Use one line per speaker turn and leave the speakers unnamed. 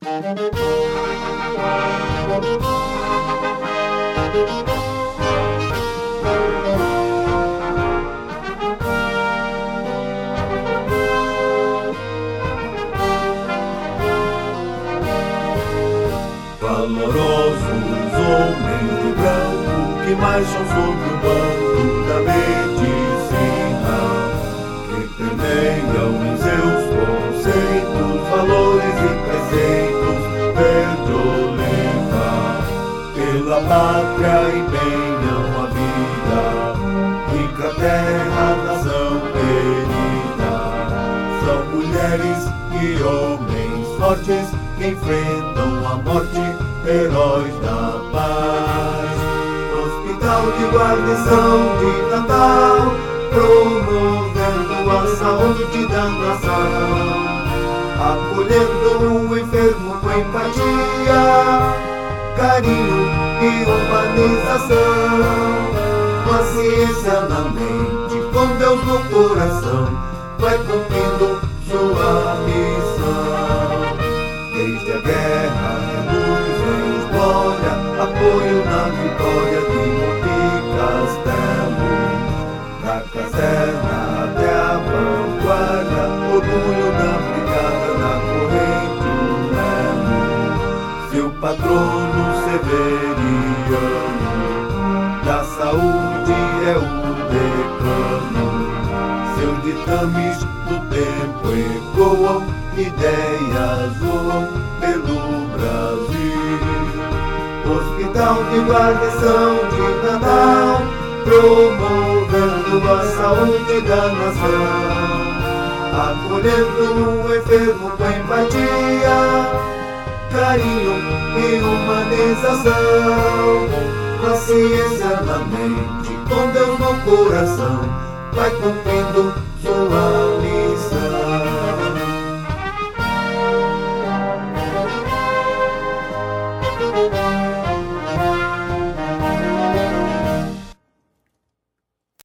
Valorosos homens de branco que marcham sobre o banco da medicina, que permeiam em seus conceitos, valores e preceitos verde oliva, pela pátria empenham a vida, rica terra, nação querida. São mulheres e homens fortes que enfrentam a morte, heróis da paz. Hospital de Guarnição de Natal, promovendo a saúde da nação, acolhendo o enfermo com empatia, carinho e humanização. Com a ciência na mente, com Deus no coração, vai cumprindo sua missão. Desde a guerra é luz em glória, apoio na vitória de Monte Castelo. Da caserna até a vanguarda, orgulho na brigada, na corrente o Melo. Seu patrono severiano, da saúde é o decano. Seus ditames do tempo ecoam, ideias voam pelo Brasil. Hospital de Guarnição de Natal, promovendo a saúde da nação, acolhendo o enfermo com empatia, carinho e humanização. Com a ciência na mente, com Deus no coração, vai cumprindo sua